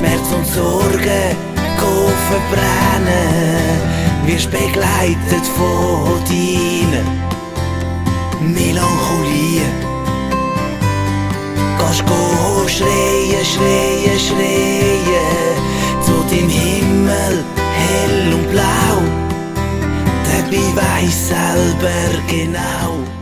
Schmerz und Sorgen verbrennen, wirst begleitet von deiner Melancholie. Gehst schreien, schreien, schreien zu deinem Himmel, hell und blau. Dabei weiss selber genau,